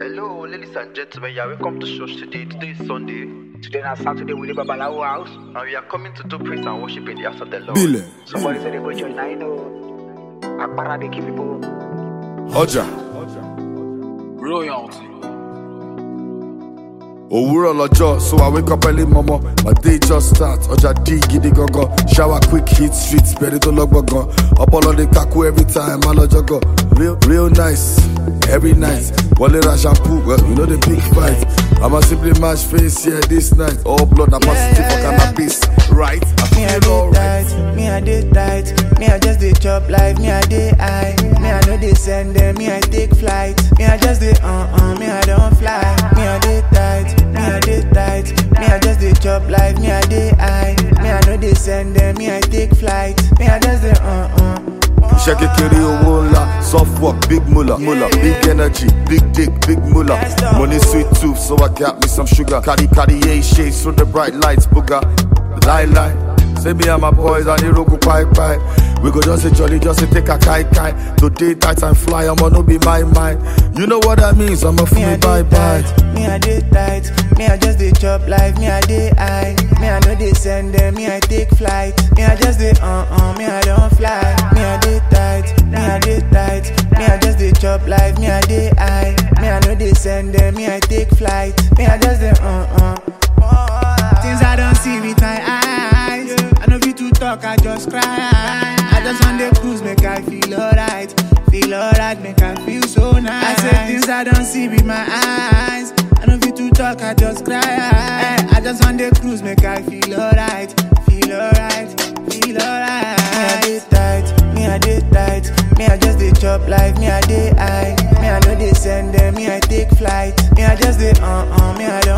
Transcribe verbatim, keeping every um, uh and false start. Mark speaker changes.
Speaker 1: Hello, ladies and gentlemen, you are welcome to church today. Today is Sunday.
Speaker 2: Today is Saturday with the Babalawo house.
Speaker 1: And we are coming to do praise and worship in the house of the Lord.
Speaker 3: Bile.
Speaker 2: Somebody said they go join nine. Akpara they keep people.
Speaker 3: Oja.
Speaker 2: Royalty.
Speaker 3: Òwúrọ̀ lọ́jọ́, so I wake up early mama. My day just start. Oja D gidi gangan. Shower quick hit streets, bẹ̀rẹ̀ tó lọ́gbọ̀ngàn. Ọpọlọ dey kaku every time, má lọ jọgọ. Real, real nice, every night. Wọlé ra shampoo, well, you know the big fight. I'ma simply match face here this night. All blood na positive for cannabis, right? I
Speaker 4: Me I
Speaker 3: feel
Speaker 4: dey
Speaker 3: alright.
Speaker 4: tight, me I dey tight. Me I just dey chop life, me I dey high. Me I know they send them, me I take flight. Me I just dey uh uh, me I don't fly. Me I dey tight, me I dey tight. Me I just dey chop life, me I dey high. Me I know they send them, me I take flight. Me I just dey uh uh.
Speaker 3: Iṣẹ́ kékeré owó ńlá, soft work, big mullah, mullah, big energy, big dick, big mullah. Money sweet tooth, so I got me some sugar. Cardi Cartier shades through the bright lights, booger. Lie lie, say me and my boys and the rogu pie pie. We go just a jolly, just a take a kai kai. Today tight and fly, I'ma no be my mind. You know what that means, I'ma
Speaker 4: Me I
Speaker 3: feel bye
Speaker 4: dey
Speaker 3: bye.
Speaker 4: tight, me I dey tight. Me I just dey chop life, me I dey high. Me I know they send them, me I take flight. Me I just dey uh uh, me I don't fly. Me I dey tight, me I dey tight. Me I just dey chop life, me I dey high. Me I know they send them, me I take flight. Me I just dey uh uh. Things I don't see with my eyes. I know fit to talk, I just cry. I just on the cruise, make I feel alright. Feel alright, make I feel so nice. I say things I don't see with my eyes. I know fit to talk, I just cry. I just on the cruise, make I feel alright. Feel alright, feel alright. Me I dey tight, me I dey tight. Me I just dey chop life, me I dey high. Me I know they send them, me I take flight. Me I just dey uh uh, me I don't